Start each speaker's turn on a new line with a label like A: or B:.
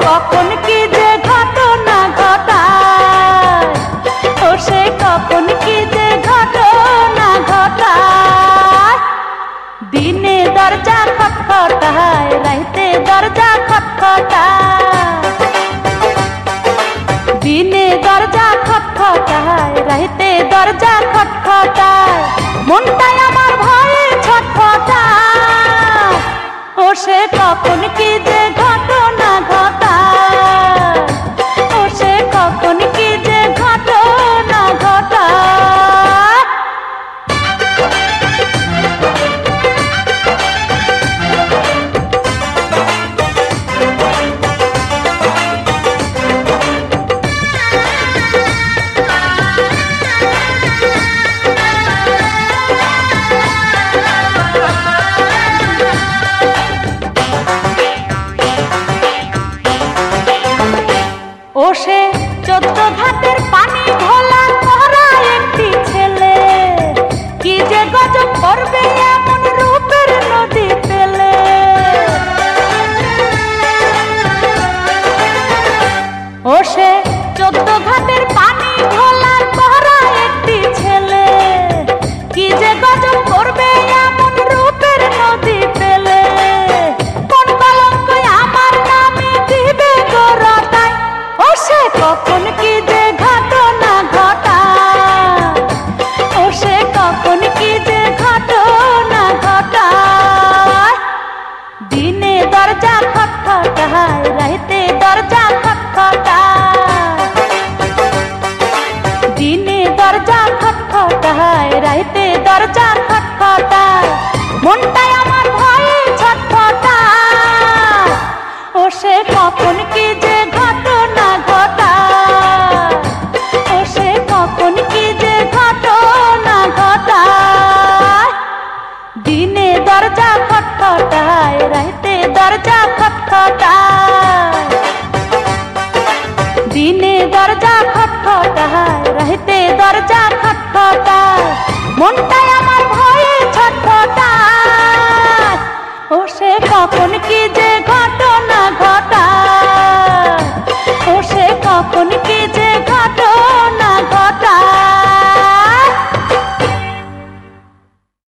A: কখন কি যে ঘটনা ঘটায়, ও সে কখন কি যে ঘটনা ঘটায়। দিনে দরজা খটখটায়, রাইতে দরজা খটখটায়। দিনে দরজা খটখটায়, রাইতে দরজা খটখটায়। মনটাই আমার ভয়ে ছটফটায়, ও সে কখন কি যে ঘটনা ঘটায়, ও সে কখন কি যে ঘটনা ঘটায়। ও সে 14 ঘাটের পানি ভোলা করা একটি ছেলে, কি যে গজব করবে এমন রূপের নদী পেলে। ও সে 14 ঘাটের পানি ভোলা করা একটি ছেলে, কি যে গজব করবে এমন রূপের নদী পেলে। কোন কলঙ্ক আমার নামে দিবে গোরতায়, ও সে কখন কি যে ঘটনা ঘটায়, ও সে কখন কি যে ঘটনা ঘটায়। দিনে দরজা খটখটায়, রাইতে দরজা খটখটায়। দিনে দরজা খটখটায়, রাইতে দরজা খটখটায়। মনটাই আমার ভয়ে ছটফটায়, ও সে কখন কি যে ঘটনা ঘটায়, ও সে কখন কি যে ঘটনা ঘটায়। দিনে দরজা খটখটায়, রাইতে দরজা খটখটায়। দিনে দরজা খটখটায়, রাইতে দরজা খটখটায়। মনটাই আমার ভয়ে ছটফটায়, ও সে কখন কি